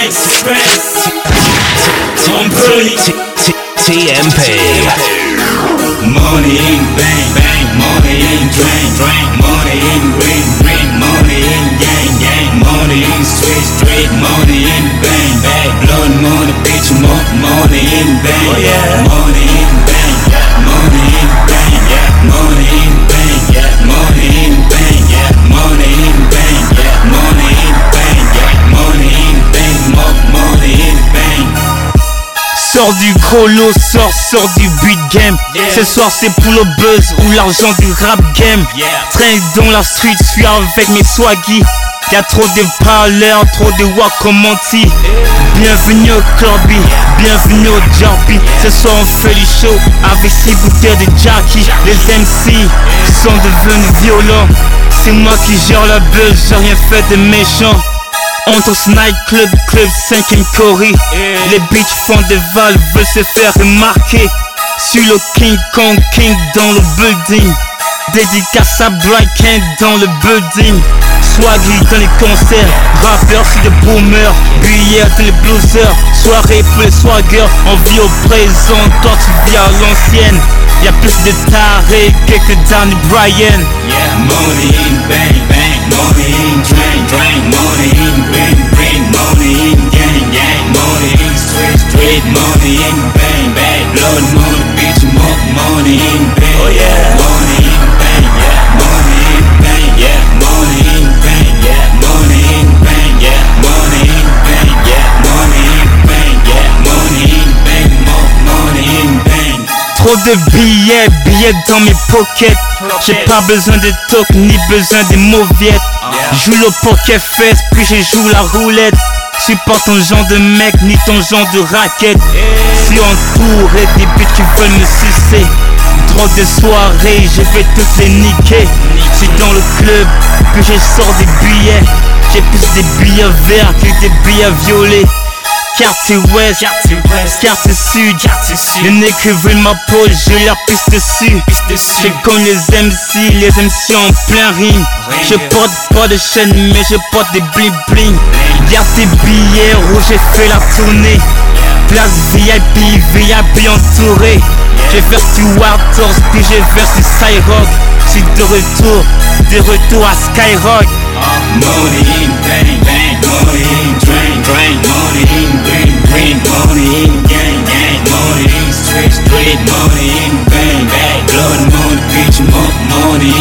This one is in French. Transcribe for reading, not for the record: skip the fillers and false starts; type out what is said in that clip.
TMP. Money in bang bang, money in drain drain, money in green green, money in gang gang, money in street street, money in bang bang, blood money bitch money in bang, oh yeah, money in bang, money in bang, money in bang, money in bang, money in bang, money in bang, money in bang, money in bang. Sors du gros lot, sors du beat game. Ce soir c'est pour le buzz ou l'argent du rap game. Traîne dans la street, suis avec mes swaggy. Y'a trop de parleurs, trop de Wakamonti. Bienvenue au clubby, bienvenue au Jarby. Ce soir on fait du show avec 6 bouteilles de Jackie. Les MC sont devenus violents. C'est moi qui gère la buzz, j'ai rien fait de méchant. Entre Night Club, Club 5ème Corée. Les bitches font des valves, veulent se faire remarquer. Sur le King Kong King dans le building. Dédicace à Brian dans le building. Swaggy dans les concerts, rappeurs sur des boomers. Billets dans les bluesers, soirée pour les swaggers. On vit au présent, toi tu vis à l'ancienne. Y'a plus de tarés que Danny Bryan. Money in bang bang, money in drain drain, money in green green, money in gang gang, money in street street, money in bang bang, blood money bitch money in bang, oh yeah, money in bang, money in bang, money in bang, money in bang, money in bang, money in bang, money in bang, money in bang. Trop de billets dans mes pockets. J'ai pas besoin de talk ni besoin de mauviettes. Joue le poker face puis je joue la roulette. Suis pas ton genre de mec ni ton genre de raquette. Suis entouré des bitches qui veulent me sucer. Trop de soirées, je vais toutes les niquer. J'suis dans le club puis je sors des billets. J'ai plus des billets verts que des billets violets. Quartier ouest, quartier sud, les nègres veulent ma peau, je leur pisse dessus. Je connais les MC en plein ring. Je porte pas de chaîne mais je porte des bling bling. Garde tes billets rouges, j'ai fait la tournée. Place VIP entouré. Je verse du Warthog puis je verse du Skyrock. J'suis de retour à Skyrock. Money in bang bang, money in drain drain, money in green green, money in gang gang, money in street street, money in bang bang, blood money bitch money